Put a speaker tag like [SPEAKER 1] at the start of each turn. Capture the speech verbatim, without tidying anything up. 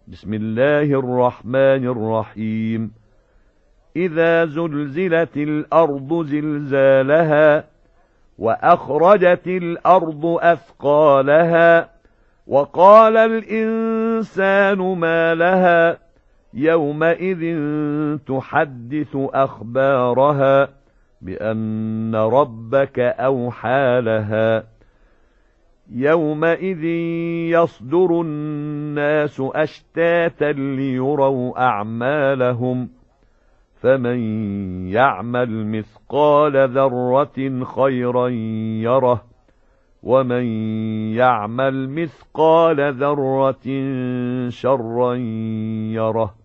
[SPEAKER 1] بسم الله الرحمن الرحيم إذا زلزلت الأرض زلزالها وأخرجت الأرض أثقالها وقال الإنسان ما لها يومئذ تحدث أخبارها بأن ربك أوحى لها يومئذ يصدر الناس أشتاتا ليروا أعمالهم فمن يعمل مثقال ذرة خيرا يره ومن يعمل مثقال ذرة شرا يره